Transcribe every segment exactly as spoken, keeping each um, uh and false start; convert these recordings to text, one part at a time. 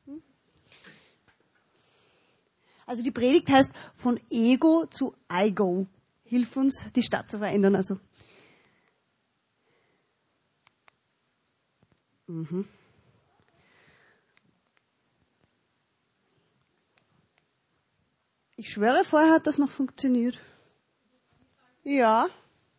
Also die Predigt heißt von Ego zu I Go. Hilf uns, die Stadt zu verändern. Also mhm. Ich schwöre, vorher hat das noch funktioniert. Ja.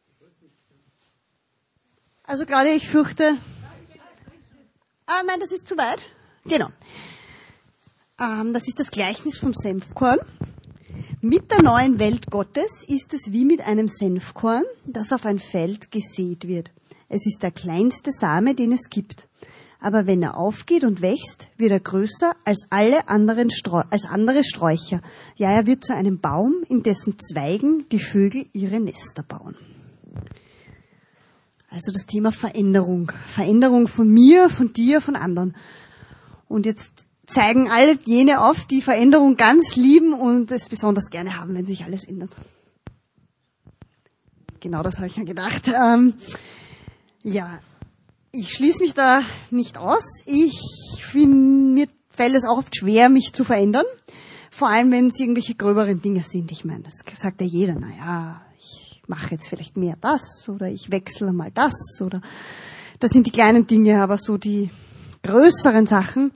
Also gerade ich fürchte... Ah, nein, das ist zu weit. Genau. Ähm, das ist das Gleichnis vom Senfkorn. Mit der neuen Welt Gottes ist es wie mit einem Senfkorn, das auf ein Feld gesät wird. Es ist der kleinste Same, den es gibt. Aber wenn er aufgeht und wächst, wird er größer als alle anderen Streu- als andere Sträucher. Ja, er wird zu einem Baum, in dessen Zweigen die Vögel ihre Nester bauen. Also das Thema Veränderung. Veränderung von mir, von dir, von anderen. Und jetzt zeigen alle jene auf, die Veränderung ganz lieben und es besonders gerne haben, wenn sich alles ändert. Genau das habe ich mir gedacht. Ähm, ja, ich schließe mich da nicht aus. Ich finde, mir fällt es auch oft schwer, mich zu verändern. Vor allem, wenn es irgendwelche gröberen Dinge sind. Ich meine, das sagt ja jeder, naja, ich mache jetzt vielleicht mehr das oder ich wechsle mal das oder das sind die kleinen Dinge, aber so die größeren Sachen,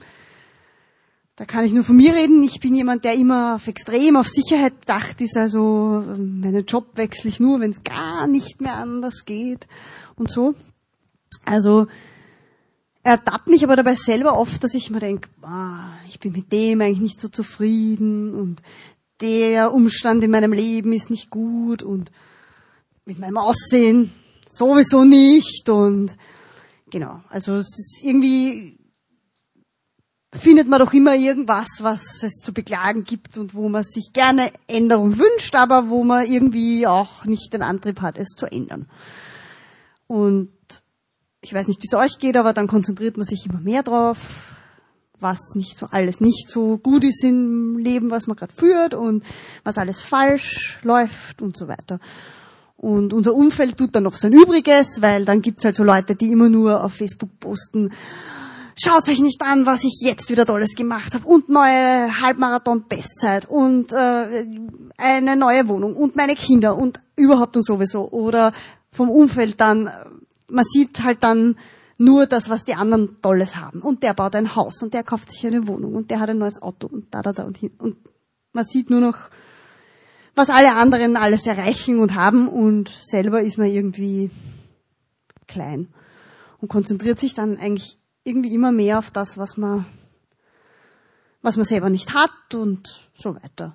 da kann ich nur von mir reden. Ich bin jemand, der immer auf extrem auf Sicherheit bedacht ist. Also meinen Job wechsle ich nur, wenn es gar nicht mehr anders geht und so. Also ertappt mich aber dabei selber oft, dass ich mir denke, ah, ich bin mit dem eigentlich nicht so zufrieden und der Umstand in meinem Leben ist nicht gut und mit meinem Aussehen sowieso nicht. Und genau, also es ist irgendwie... findet man doch immer irgendwas, was es zu beklagen gibt und wo man sich gerne Änderung wünscht, aber wo man irgendwie auch nicht den Antrieb hat, es zu ändern. Und ich weiß nicht, wie es euch geht, aber dann konzentriert man sich immer mehr drauf, was nicht so alles nicht so gut ist im Leben, was man gerade führt und was alles falsch läuft und so weiter. Und unser Umfeld tut dann noch sein Übriges, weil dann gibt's halt so Leute, die immer nur auf Facebook posten, schaut euch nicht an, was ich jetzt wieder Tolles gemacht habe und neue Halbmarathon-Bestzeit und äh, eine neue Wohnung und meine Kinder und überhaupt und sowieso. Oder vom Umfeld dann, man sieht halt dann nur das, was die anderen Tolles haben. Und der baut ein Haus und der kauft sich eine Wohnung und der hat ein neues Auto und da, da, da und hin. Und man sieht nur noch, was alle anderen alles erreichen und haben und selber ist man irgendwie klein und konzentriert sich dann eigentlich irgendwie immer mehr auf das, was man, was man selber nicht hat und so weiter.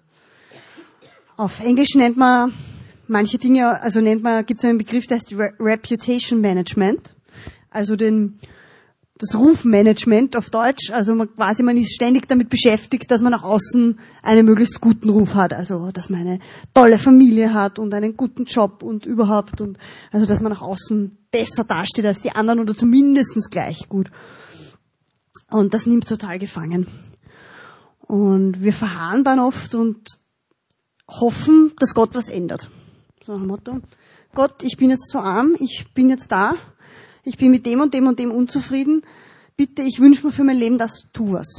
Auf Englisch nennt man manche Dinge, also nennt man, gibt es einen Begriff, der heißt Re- Reputation Management, also den, das Rufmanagement auf Deutsch. Also man quasi, man ist ständig damit beschäftigt, dass man nach außen einen möglichst guten Ruf hat, also dass man eine tolle Familie hat und einen guten Job und überhaupt und also dass man nach außen besser dasteht als die anderen oder zumindest gleich gut. Und das nimmt total gefangen. Und wir verharren dann oft und hoffen, dass Gott was ändert. So ein Motto. Gott, ich bin jetzt so arm, ich bin jetzt da, ich bin mit dem und dem und dem unzufrieden. Bitte, ich wünsche mir für mein Leben, dass du tu was.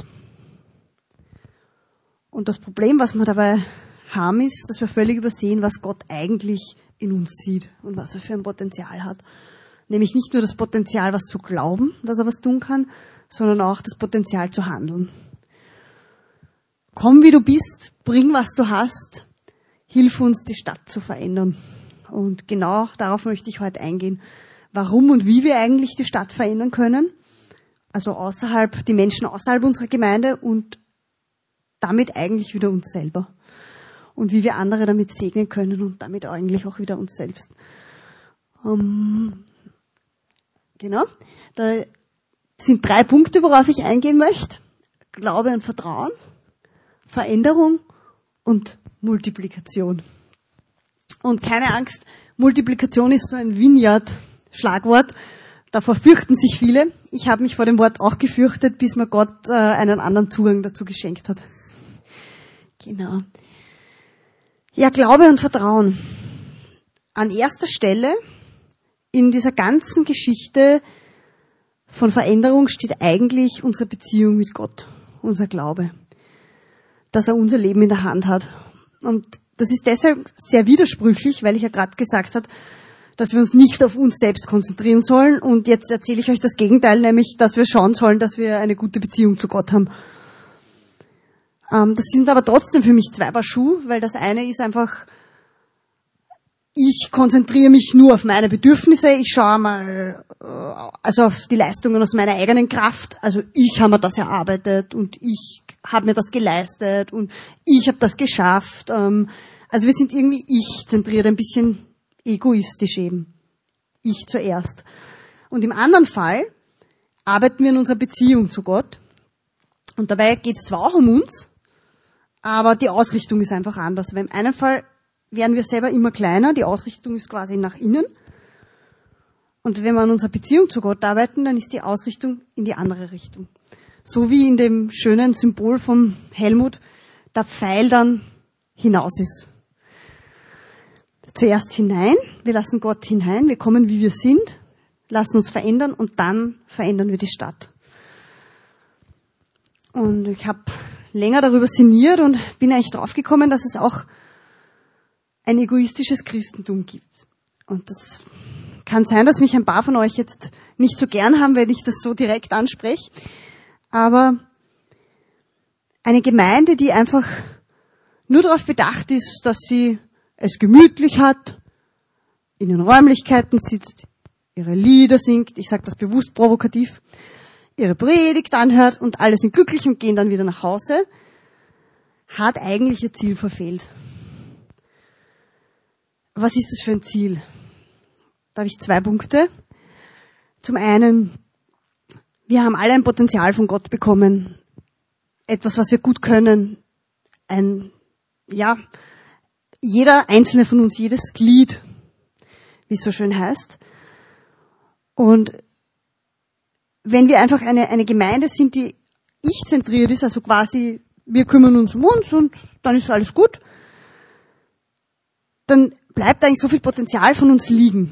Und das Problem, was wir dabei haben, ist, dass wir völlig übersehen, was Gott eigentlich in uns sieht und was er für ein Potenzial hat. Nämlich nicht nur das Potenzial, was zu glauben, dass er was tun kann, sondern auch das Potenzial zu handeln. Komm, wie du bist, bring, was du hast, hilf uns, die Stadt zu verändern. Und genau darauf möchte ich heute eingehen, warum und wie wir eigentlich die Stadt verändern können, also außerhalb, die Menschen außerhalb unserer Gemeinde und damit eigentlich wieder uns selber. Und wie wir andere damit segnen können und damit eigentlich auch wieder uns selbst. Um, genau, da sind drei Punkte, worauf ich eingehen möchte. Glaube und Vertrauen, Veränderung und Multiplikation. Und keine Angst, Multiplikation ist so ein Vineyard-Schlagwort. Davor fürchten sich viele. Ich habe mich vor dem Wort auch gefürchtet, bis mir Gott äh, einen anderen Zugang dazu geschenkt hat. Genau. Ja, Glaube und Vertrauen. An erster Stelle in dieser ganzen Geschichte von Veränderung steht eigentlich unsere Beziehung mit Gott. unser Glaube, dass er unser Leben in der Hand hat. Und das ist deshalb sehr widersprüchlich, weil ich ja gerade gesagt habe, dass wir uns nicht auf uns selbst konzentrieren sollen. Und jetzt erzähle ich euch das Gegenteil, nämlich, dass wir schauen sollen, dass wir eine gute Beziehung zu Gott haben. Ähm, das sind aber trotzdem für mich zwei Paar Schuhe, weil das eine ist einfach, ich konzentriere mich nur auf meine Bedürfnisse, ich schaue mal also auf die Leistungen aus meiner eigenen Kraft, also ich habe mir das erarbeitet und ich habe mir das geleistet und ich habe das geschafft. Also wir sind irgendwie ich-zentriert, ein bisschen egoistisch eben. Ich zuerst. Und im anderen Fall arbeiten wir in unserer Beziehung zu Gott und dabei geht es zwar auch um uns, aber die Ausrichtung ist einfach anders. Weil im einen Fall werden wir selber immer kleiner, die Ausrichtung ist quasi nach innen. Und wenn wir an unserer Beziehung zu Gott arbeiten, dann ist die Ausrichtung in die andere Richtung. So wie in dem schönen Symbol von Helmut der Pfeil dann hinaus ist. Zuerst hinein, wir lassen Gott hinein, wir kommen wie wir sind, lassen uns verändern und dann verändern wir die Stadt. Und ich habe länger darüber sinniert und bin eigentlich draufgekommen, dass es auch ein egoistisches Christentum gibt. Und das kann sein, dass mich ein paar von euch jetzt nicht so gern haben, wenn ich das so direkt anspreche. Aber eine Gemeinde, die einfach nur darauf bedacht ist, dass sie es gemütlich hat, in den Räumlichkeiten sitzt, ihre Lieder singt, ich sage das bewusst provokativ, ihre Predigt anhört und alle sind glücklich und gehen dann wieder nach Hause, hat eigentlich ihr Ziel verfehlt. Was ist das für ein Ziel? Da habe ich zwei Punkte. Zum einen, wir haben alle ein Potenzial von Gott bekommen. Etwas, was wir gut können. Ein, ja, jeder einzelne von uns, jedes Glied, wie es so schön heißt. Und wenn wir einfach eine, eine Gemeinde sind, die ich-zentriert ist, also quasi, wir kümmern uns um uns und dann ist alles gut, dann bleibt eigentlich so viel Potenzial von uns liegen.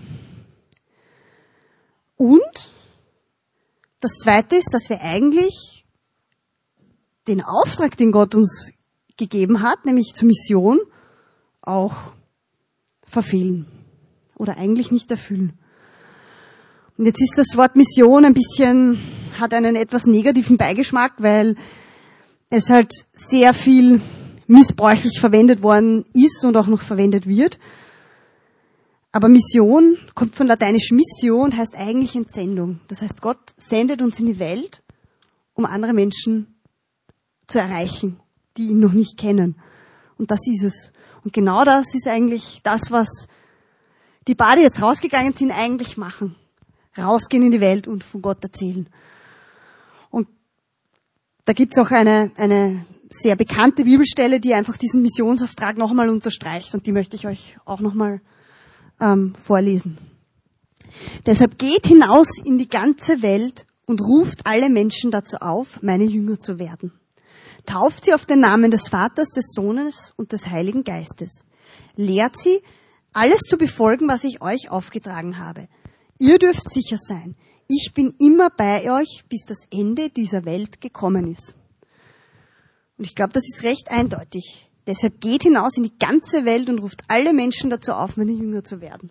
Und das Zweite ist, dass wir eigentlich den Auftrag, den Gott uns gegeben hat, nämlich zur Mission, auch verfehlen oder eigentlich nicht erfüllen. Und jetzt ist das Wort Mission ein bisschen, hat einen etwas negativen Beigeschmack, weil es halt sehr viel missbräuchlich verwendet worden ist und auch noch verwendet wird. Aber Mission kommt von lateinisch Mission, heißt eigentlich Entsendung. Das heißt, Gott sendet uns in die Welt, um andere Menschen zu erreichen, die ihn noch nicht kennen. Und das ist es. Und genau das ist eigentlich das, was die paar, die jetzt rausgegangen sind, eigentlich machen. Rausgehen in die Welt und von Gott erzählen. Und da gibt's auch eine, eine sehr bekannte Bibelstelle, die einfach diesen Missionsauftrag nochmal unterstreicht. Und die möchte ich euch auch nochmal ähm, vorlesen. Deshalb geht hinaus in die ganze Welt und ruft alle Menschen dazu auf, meine Jünger zu werden. Tauft sie auf den Namen des Vaters, des Sohnes und des Heiligen Geistes. Lehrt sie, alles zu befolgen, was ich euch aufgetragen habe. Ihr dürft sicher sein, ich bin immer bei euch, bis das Ende dieser Welt gekommen ist. Und ich glaube, das ist recht eindeutig. Deshalb geht hinaus in die ganze Welt und ruft alle Menschen dazu auf, meine Jünger zu werden.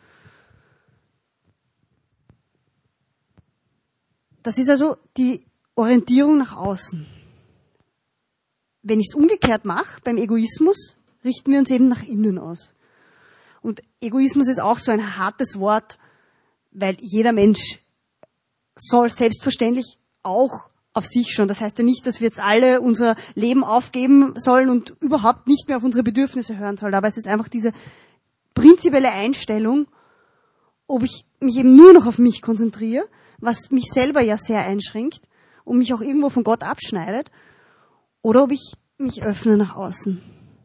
Das ist also die Orientierung nach außen. Wenn ich es umgekehrt mache, beim Egoismus, richten wir uns eben nach innen aus. Und Egoismus ist auch so ein hartes Wort, weil jeder Mensch soll selbstverständlich auch auf sich schon. Das heißt ja nicht, dass wir jetzt alle unser Leben aufgeben sollen und überhaupt nicht mehr auf unsere Bedürfnisse hören sollen. Aber es ist einfach diese prinzipielle Einstellung, ob ich mich eben nur noch auf mich konzentriere, was mich selber ja sehr einschränkt und mich auch irgendwo von Gott abschneidet, oder ob ich mich öffne nach außen.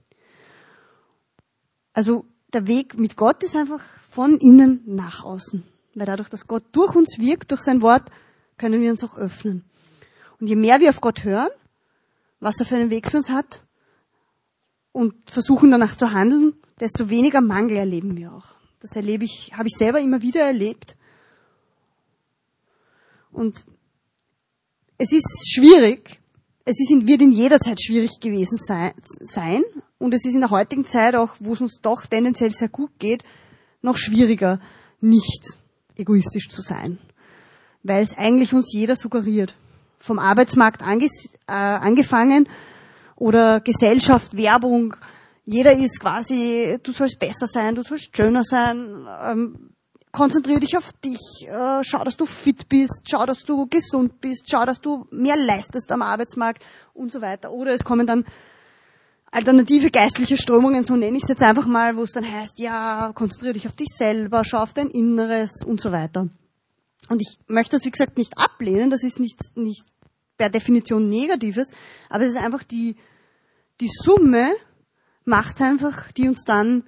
Also der Weg mit Gott ist einfach von innen nach außen. Weil dadurch, dass Gott durch uns wirkt, durch sein Wort, können wir uns auch öffnen. Und je mehr wir auf Gott hören, was er für einen Weg für uns hat, und versuchen danach zu handeln, desto weniger Mangel erleben wir auch. Das erlebe ich, habe ich selber immer wieder erlebt. Und es ist schwierig, es ist in, wird in jeder Zeit schwierig gewesen sei, sein und es ist in der heutigen Zeit auch, wo es uns doch tendenziell sehr gut geht, noch schwieriger, nicht egoistisch zu sein. Weil es eigentlich uns jeder suggeriert. Vom Arbeitsmarkt anges, äh, angefangen oder Gesellschaft, Werbung. Jeder ist quasi, du sollst besser sein, du sollst schöner sein, ähm, konzentriere dich auf dich, äh, schau, dass du fit bist, schau, dass du gesund bist, schau, dass du mehr leistest am Arbeitsmarkt und so weiter. Oder es kommen dann alternative geistliche Strömungen, so nenne ich es jetzt einfach mal, wo es dann heißt, ja, konzentriere dich auf dich selber, schau auf dein Inneres und so weiter. Und ich möchte das, wie gesagt, nicht ablehnen, das ist nicht, nicht per Definition Negatives, aber es ist einfach die, die Summe macht's einfach, die uns dann,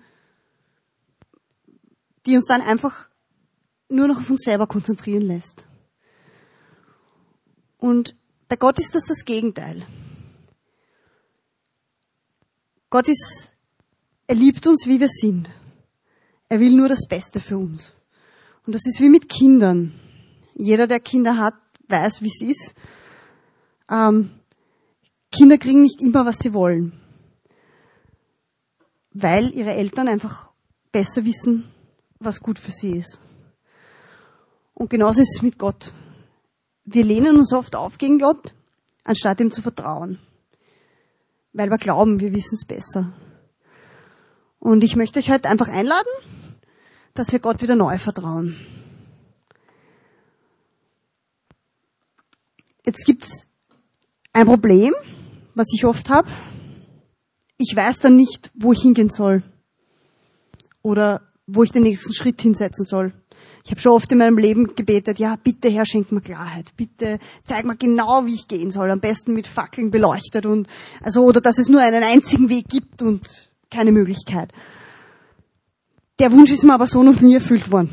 die uns dann einfach nur noch auf uns selber konzentrieren lässt. Und bei Gott ist das das Gegenteil. Gott ist, er liebt uns, wie wir sind. Er will nur das Beste für uns. Und das ist wie mit Kindern. Jeder, der Kinder hat, weiß, wie es ist. Ähm, Kinder kriegen nicht immer, was sie wollen. Weil ihre Eltern einfach besser wissen, was gut für sie ist. Und genauso ist es mit Gott. Wir lehnen uns oft auf gegen Gott, anstatt ihm zu vertrauen. Weil wir glauben, wir wissen es besser. Und ich möchte euch heute einfach einladen, dass wir Gott wieder neu vertrauen. Jetzt gibt's ein Problem, was ich oft habe. Ich weiß dann nicht, wo ich hingehen soll. Oder wo ich den nächsten Schritt hinsetzen soll. Ich habe schon oft in meinem Leben gebetet, ja, bitte Herr, schenk mir Klarheit. Bitte zeig mir genau, wie ich gehen soll. Am besten mit Fackeln beleuchtet und, also, oder dass es nur einen einzigen Weg gibt und keine Möglichkeit. Der Wunsch ist mir aber so noch nie erfüllt worden.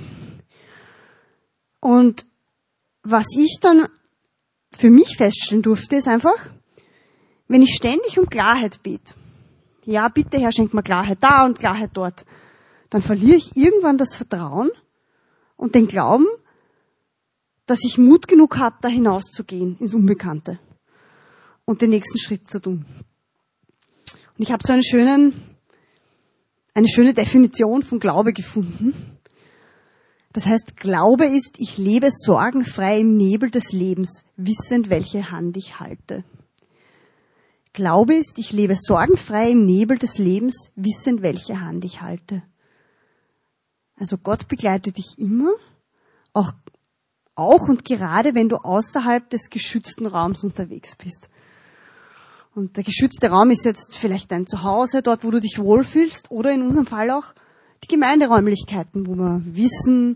Und was ich dann für mich feststellen durfte, ist einfach, wenn ich ständig um Klarheit bete, ja, bitte Herr, schenk mir Klarheit da und Klarheit dort, dann verliere ich irgendwann das Vertrauen und den Glauben, dass ich Mut genug habe, da hinauszugehen ins Unbekannte und den nächsten Schritt zu tun. Und ich habe so einen schönen, eine schöne Definition von Glaube gefunden. Das heißt, Glaube ist, ich lebe sorgenfrei im Nebel des Lebens, wissend, welche Hand ich halte. Glaube ist, ich lebe sorgenfrei im Nebel des Lebens, wissend, welche Hand ich halte. Also Gott begleitet dich immer, auch, auch und gerade, wenn du außerhalb des geschützten Raums unterwegs bist. Und der geschützte Raum ist jetzt vielleicht dein Zuhause, dort, wo du dich wohlfühlst, oder in unserem Fall auch die Gemeinderäumlichkeiten, wo wir wissen,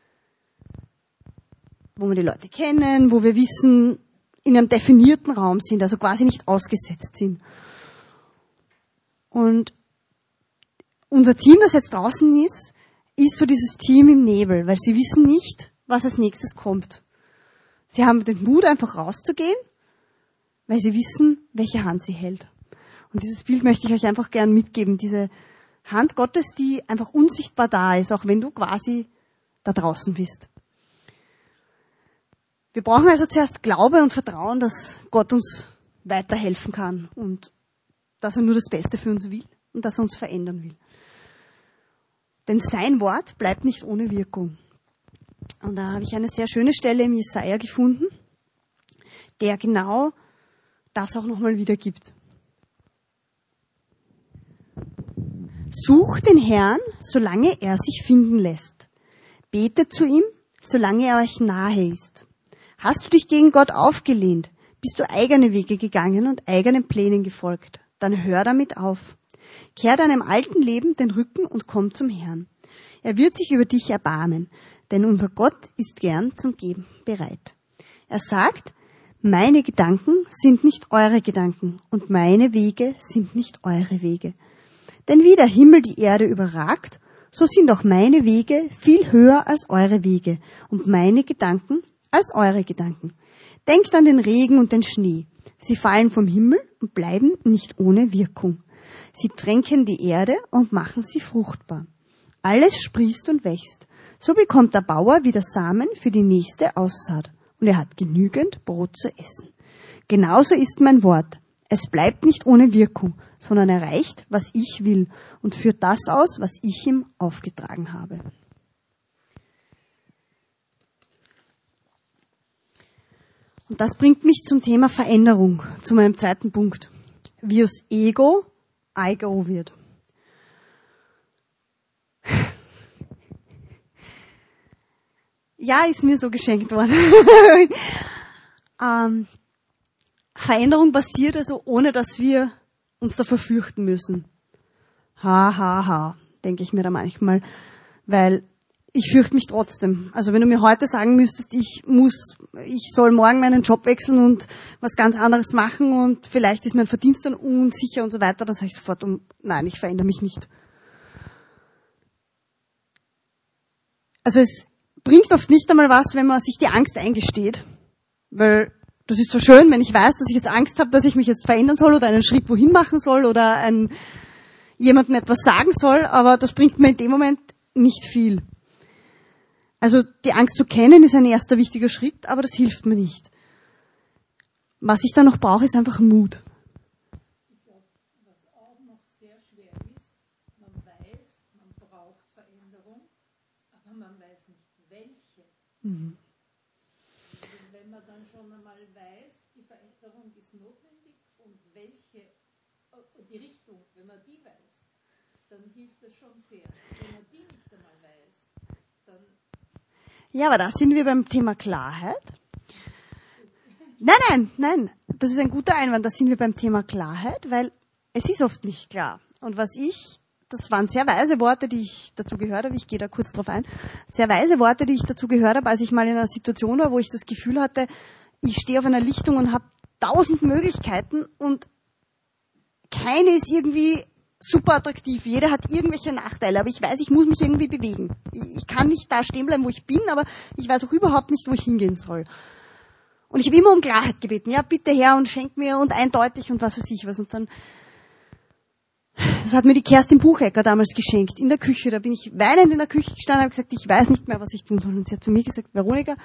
wo wir die Leute kennen, wo wir wissen, in einem definierten Raum sind, also quasi nicht ausgesetzt sind. Und unser Team, das jetzt draußen ist, ist so dieses Team im Nebel, weil sie wissen nicht, was als nächstes kommt. Sie haben den Mut, einfach rauszugehen, weil sie wissen, welche Hand sie hält. Und dieses Bild möchte ich euch einfach gern mitgeben, diese Hand Gottes, die einfach unsichtbar da ist, auch wenn du quasi da draußen bist. Wir brauchen also zuerst Glaube und Vertrauen, dass Gott uns weiterhelfen kann und dass er nur das Beste für uns will und dass er uns verändern will. Denn sein Wort bleibt nicht ohne Wirkung. Und da habe ich eine sehr schöne Stelle im Jesaja gefunden, der genau das auch nochmal wiedergibt. Sucht den Herrn, solange er sich finden lässt. Betet zu ihm, solange er euch nahe ist. Hast du dich gegen Gott aufgelehnt? Bist du eigene Wege gegangen und eigenen Plänen gefolgt? Dann hör damit auf. Kehr deinem alten Leben den Rücken und komm zum Herrn. Er wird sich über dich erbarmen, denn unser Gott ist gern zum Geben bereit. Er sagt, meine Gedanken sind nicht eure Gedanken und meine Wege sind nicht eure Wege. Denn wie der Himmel die Erde überragt, so sind auch meine Wege viel höher als eure Wege und meine Gedanken als eure Gedanken. Denkt an den Regen und den Schnee. Sie fallen vom Himmel und bleiben nicht ohne Wirkung. Sie tränken die Erde und machen sie fruchtbar. Alles sprießt und wächst. So bekommt der Bauer wieder Samen für die nächste Aussaat. Und er hat genügend Brot zu essen. Genauso ist mein Wort. Es bleibt nicht ohne Wirkung, sondern erreicht, was ich will und führt das aus, was ich ihm aufgetragen habe. Und das bringt mich zum Thema Veränderung, zu meinem zweiten Punkt. Wie aus Ego I go wird. Ja, ist mir so geschenkt worden. ähm, Veränderung passiert also, ohne dass wir uns davor fürchten müssen. Ha, ha, ha, denke ich mir da manchmal, weil ich fürchte mich trotzdem. Also wenn du mir heute sagen müsstest, ich muss, ich soll morgen meinen Job wechseln und was ganz anderes machen und vielleicht ist mein Verdienst dann unsicher und so weiter, dann sage ich sofort, um, nein, ich verändere mich nicht. Also es bringt oft nicht einmal was, wenn man sich die Angst eingesteht, weil das ist so schön, wenn ich weiß, dass ich jetzt Angst habe, dass ich mich jetzt verändern soll oder einen Schritt wohin machen soll oder ein, jemandem etwas sagen soll, aber das bringt mir in dem Moment nicht viel. Also die Angst zu kennen ist ein erster wichtiger Schritt, aber das hilft mir nicht. Was ich dann noch brauche, ist einfach Mut. Ich glaube, was auch noch sehr schwer ist, man weiß, man braucht Veränderung, aber man weiß nicht welche. Mhm. Wenn man dann schon einmal weiß, die Veränderung ist notwendig und welche, die Richtung, wenn man die weiß, dann hilft das schon sehr. Wenn man die nicht einmal weiß, dann... Ja, aber da sind wir beim Thema Klarheit. Nein, nein, nein, das ist ein guter Einwand, da sind wir beim Thema Klarheit, weil es ist oft nicht klar. Und was ich, das waren sehr weise Worte, die ich dazu gehört habe, ich gehe da kurz drauf ein, sehr weise Worte, die ich dazu gehört habe, als ich mal in einer Situation war, wo ich das Gefühl hatte, ich stehe auf einer Lichtung und habe tausend Möglichkeiten und keine ist irgendwie super attraktiv. Jeder hat irgendwelche Nachteile, aber ich weiß, ich muss mich irgendwie bewegen. Ich kann nicht da stehen bleiben, wo ich bin, aber ich weiß auch überhaupt nicht, wo ich hingehen soll. Und ich habe immer um Klarheit gebeten. Ja, bitte her und schenk mir und eindeutig und was weiß ich was. Und dann, das hat mir die Kerstin Buchecker damals geschenkt, in der Küche. Da bin ich weinend in der Küche gestanden und habe gesagt, ich weiß nicht mehr, was ich tun soll. Und sie hat zu mir gesagt, Veronika,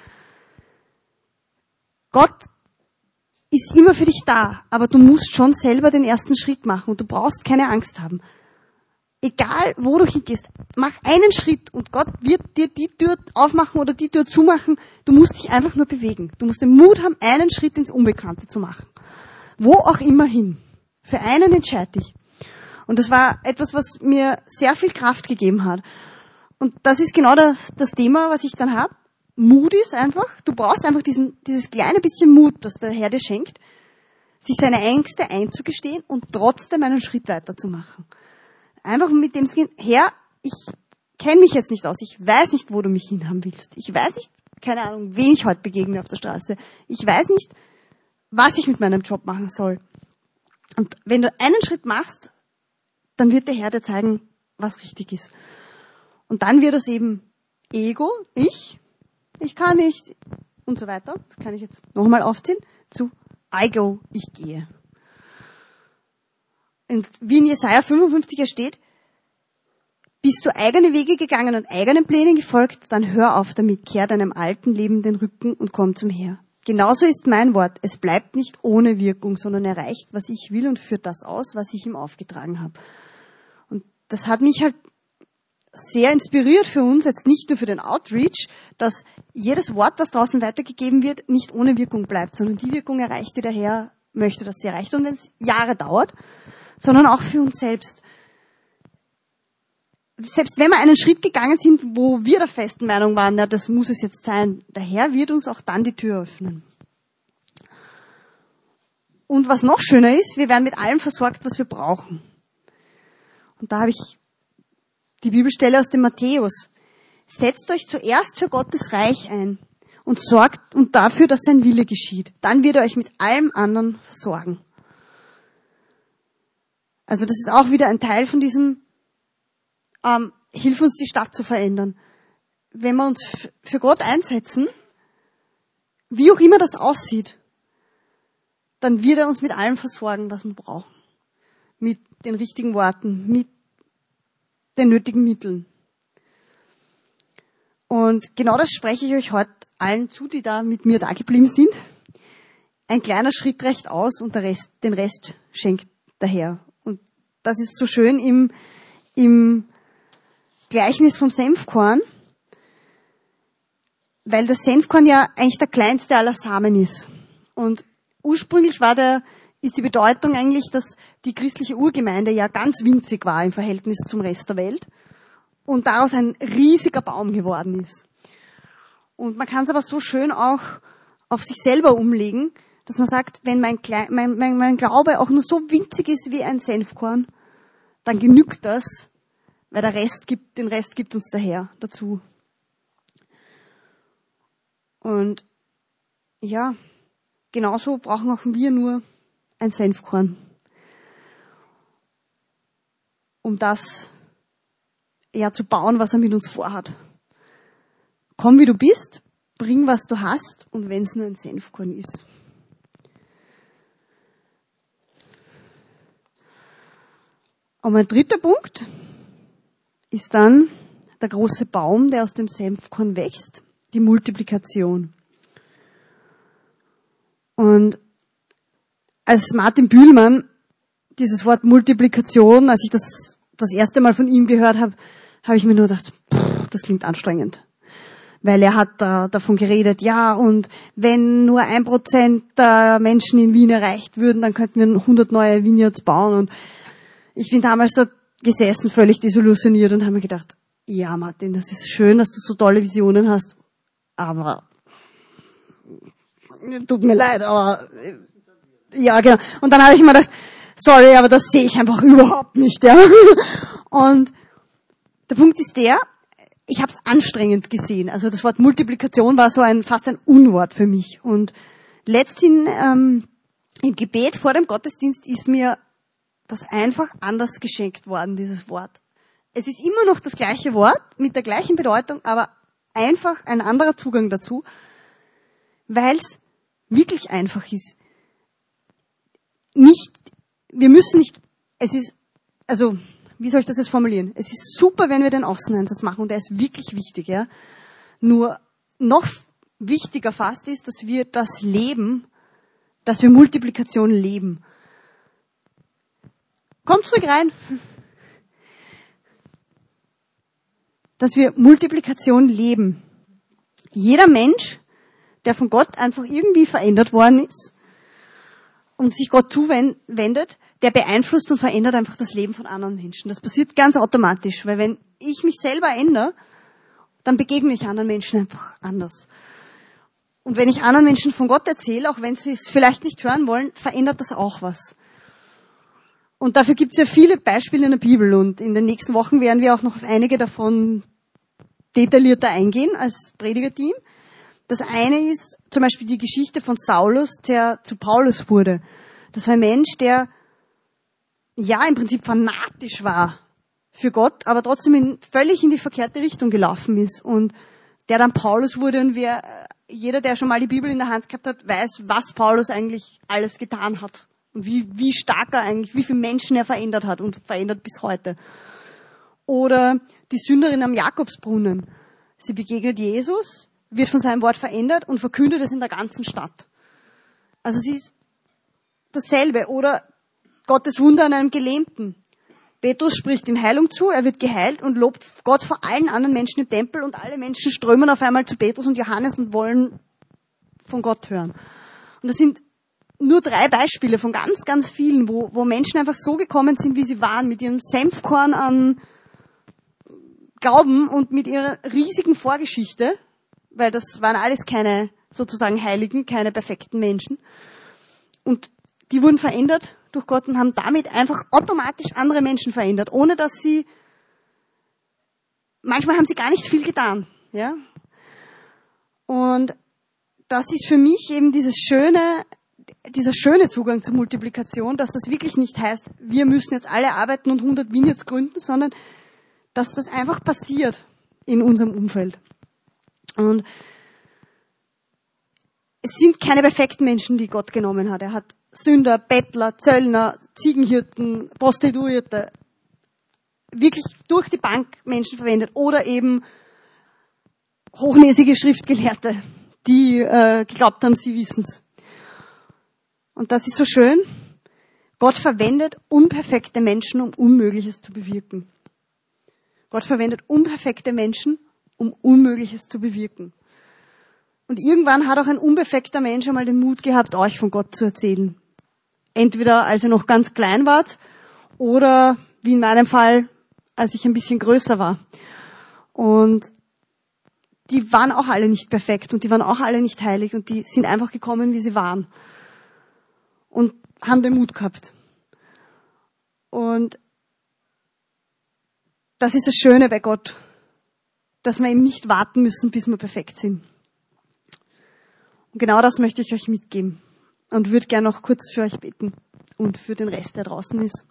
Gott ist immer für dich da, aber du musst schon selber den ersten Schritt machen und du brauchst keine Angst haben. Egal, wo du hingehst, mach einen Schritt und Gott wird dir die Tür aufmachen oder die Tür zumachen. Du musst dich einfach nur bewegen. Du musst den Mut haben, einen Schritt ins Unbekannte zu machen. Wo auch immer hin. Für einen entscheide dich. Und das war etwas, was mir sehr viel Kraft gegeben hat. Und das ist genau das, das Thema, was ich dann habe. Mut ist einfach, du brauchst einfach diesen, dieses kleine bisschen Mut, das der Herr dir schenkt, sich seine Ängste einzugestehen und trotzdem einen Schritt weiter zu machen. Einfach mit dem zu gehen, Herr, ich kenne mich jetzt nicht aus, ich weiß nicht, wo du mich hinhaben willst. Ich weiß nicht, keine Ahnung, wen ich heute begegne auf der Straße. Ich weiß nicht, was ich mit meinem Job machen soll. Und wenn du einen Schritt machst, dann wird der Herr dir zeigen, was richtig ist. Und dann wird es eben Ego, ich, ich kann nicht und so weiter, das kann ich jetzt nochmal aufziehen, zu I go, ich gehe. Und wie in Jesaja fünfundfünfzig steht, bist du eigene Wege gegangen und eigenen Plänen gefolgt, dann hör auf damit, kehr deinem alten Leben den Rücken und komm zum Herr. Genauso ist mein Wort, es bleibt nicht ohne Wirkung, sondern erreicht, was ich will und führt das aus, was ich ihm aufgetragen habe. Und das hat mich halt sehr inspiriert für uns, jetzt nicht nur für den Outreach, dass jedes Wort, das draußen weitergegeben wird, nicht ohne Wirkung bleibt, sondern die Wirkung erreicht, die der Herr möchte, dass sie erreicht. Und wenn es Jahre dauert, sondern auch für uns selbst. Selbst wenn wir einen Schritt gegangen sind, wo wir der festen Meinung waren, ja, das muss es jetzt sein, der Herr wird uns auch dann die Tür öffnen. Und was noch schöner ist, wir werden mit allem versorgt, was wir brauchen. Und da habe ich die Bibelstelle aus dem Matthäus. Setzt euch zuerst für Gottes Reich ein und sorgt und dafür, dass sein Wille geschieht. Dann wird er euch mit allem anderen versorgen. Also das ist auch wieder ein Teil von diesem, ähm, hilf uns die Stadt zu verändern. Wenn wir uns f- für Gott einsetzen, wie auch immer das aussieht, dann wird er uns mit allem versorgen, was wir brauchen. Mit den richtigen Worten, mit den nötigen Mitteln. Und genau das spreche ich euch heute allen zu, die da mit mir da geblieben sind. ein kleiner Schritt reicht aus und der Rest, den Rest schenkt der Herr. Und das ist so schön im, im Gleichnis vom Senfkorn, weil das Senfkorn ja eigentlich der kleinste aller Samen ist. Und ursprünglich war der, ist die Bedeutung eigentlich, dass die christliche Urgemeinde ja ganz winzig war im Verhältnis zum Rest der Welt und daraus ein riesiger Baum geworden ist. Und man kann es aber so schön auch auf sich selber umlegen, dass man sagt, wenn mein, Kle- mein, mein, mein Glaube auch nur so winzig ist wie ein Senfkorn, dann genügt das, weil der Rest gibt, den Rest gibt uns der Herr dazu. Und ja, genauso brauchen auch wir nur ein Senfkorn, um das ja zu bauen, was er mit uns vorhat. Komm, wie du bist, bring, was du hast, und wenn es nur ein Senfkorn ist. Und mein dritter Punkt ist dann der große Baum, der aus dem Senfkorn wächst, die Multiplikation. Und als Martin Bühlmann dieses Wort Multiplikation, als ich das das erste Mal von ihm gehört habe, habe ich mir nur gedacht, pff, das klingt anstrengend. Weil er hat da davon geredet, ja, und wenn nur ein Prozent der Menschen in Wien erreicht würden, dann könnten wir hundert neue Vineyards bauen. Und ich bin damals so gesessen, völlig desillusioniert, und habe mir gedacht, ja, Martin, das ist schön, dass du so tolle Visionen hast, aber tut mir leid, aber ja, genau. Und dann habe ich mir gedacht, sorry, aber das sehe ich einfach überhaupt nicht, ja. Und der Punkt ist der, ich habe es anstrengend gesehen. Also das Wort Multiplikation war so ein fast ein Unwort für mich. Und letzthin ähm, im Gebet vor dem Gottesdienst ist mir das einfach anders geschenkt worden, dieses Wort. Es ist immer noch das gleiche Wort mit der gleichen Bedeutung, aber einfach ein anderer Zugang dazu, weil es wirklich einfach ist. Nicht, wir müssen nicht, es ist, also, wie soll ich das jetzt formulieren? Es ist super, wenn wir den Außeneinsatz machen, und der ist wirklich wichtig, ja. Nur noch wichtiger fast ist, dass wir das leben, dass wir Multiplikation leben. Kommt zurück rein. Dass wir Multiplikation leben. Jeder Mensch, der von Gott einfach irgendwie verändert worden ist und sich Gott zuwendet, der beeinflusst und verändert einfach das Leben von anderen Menschen. Das passiert ganz automatisch, weil wenn ich mich selber ändere, dann begegne ich anderen Menschen einfach anders. Und wenn ich anderen Menschen von Gott erzähle, auch wenn sie es vielleicht nicht hören wollen, verändert das auch was. Und dafür gibt es ja viele Beispiele in der Bibel, und in den nächsten Wochen werden wir auch noch auf einige davon detaillierter eingehen als Predigerteam. Das eine ist zum Beispiel die Geschichte von Saulus, der zu Paulus wurde. Das war ein Mensch, der ja im Prinzip fanatisch war für Gott, aber trotzdem in, völlig in die verkehrte Richtung gelaufen ist, und der dann Paulus wurde. Und wer, jeder, der schon mal die Bibel in der Hand gehabt hat, weiß, was Paulus eigentlich alles getan hat und wie, wie stark er eigentlich, wie viele Menschen er verändert hat und verändert bis heute. Oder die Sünderin am Jakobsbrunnen. Sie begegnet Jesus, wird von seinem Wort verändert und verkündet es in der ganzen Stadt. Also sie ist dasselbe. Oder Gottes Wunder an einem Gelähmten. Petrus spricht ihm Heilung zu, er wird geheilt und lobt Gott vor allen anderen Menschen im Tempel, und alle Menschen strömen auf einmal zu Petrus und Johannes und wollen von Gott hören. Und das sind nur drei Beispiele von ganz, ganz vielen, wo, wo Menschen einfach so gekommen sind, wie sie waren, mit ihrem Senfkorn an Glauben und mit ihrer riesigen Vorgeschichte, weil das waren alles keine sozusagen Heiligen, keine perfekten Menschen. Und die wurden verändert durch Gott und haben damit einfach automatisch andere Menschen verändert, ohne dass sie, manchmal haben sie gar nicht viel getan, ja. Und das ist für mich eben dieses schöne, dieser schöne Zugang zur Multiplikation, dass das wirklich nicht heißt, wir müssen jetzt alle arbeiten und hundert Vineyards gründen, sondern dass das einfach passiert in unserem Umfeld. Und es sind keine perfekten Menschen, die Gott genommen hat. Er hat Sünder, Bettler, Zöllner, Ziegenhirten, Prostituierte, wirklich durch die Bank Menschen verwendet, oder eben hochnäsige Schriftgelehrte, die äh, geglaubt haben, sie wissen's. Und das ist so schön. Gott verwendet unperfekte Menschen, um Unmögliches zu bewirken. Gott verwendet unperfekte Menschen, um Unmögliches zu bewirken. Und irgendwann hat auch ein unperfekter Mensch einmal den Mut gehabt, euch von Gott zu erzählen. Entweder als ihr noch ganz klein wart oder, wie in meinem Fall, als ich ein bisschen größer war. Und die waren auch alle nicht perfekt und die waren auch alle nicht heilig und die sind einfach gekommen, wie sie waren. Und haben den Mut gehabt. Und das ist das Schöne bei Gott, dass wir eben nicht warten müssen, bis wir perfekt sind. Und genau das möchte ich euch mitgeben und würde gerne noch kurz für euch beten und für den Rest, der draußen ist.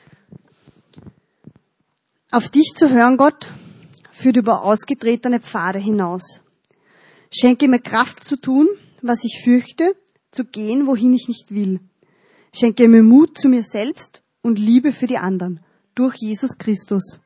Auf dich zu hören, Gott, führt über ausgetretene Pfade hinaus. Schenke mir Kraft zu tun, was ich fürchte, zu gehen, wohin ich nicht will. Schenke mir Mut zu mir selbst und Liebe für die anderen, durch Jesus Christus.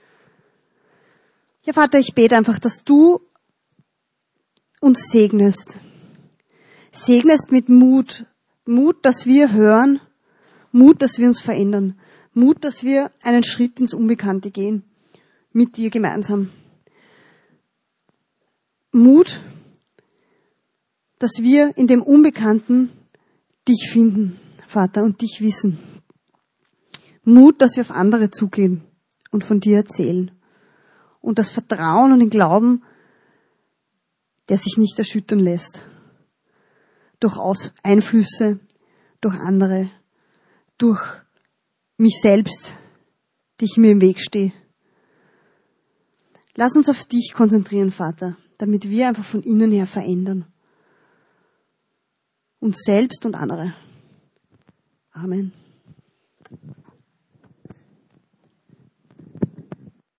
Ja, Vater, ich bete einfach, dass du uns segnest. Segnest mit Mut. Mut, dass wir hören. Mut, dass wir uns verändern. Mut, dass wir einen Schritt ins Unbekannte gehen. Mit dir gemeinsam. Mut, dass wir in dem Unbekannten dich finden, Vater, und dich wissen. Mut, dass wir auf andere zugehen und von dir erzählen. Und das Vertrauen und den Glauben, der sich nicht erschüttern lässt. Durch Aus- Einflüsse, durch andere, durch mich selbst, die ich mir im Weg stehe. Lass uns auf dich konzentrieren, Vater, damit wir einfach von innen her verändern. Uns selbst und andere. Amen.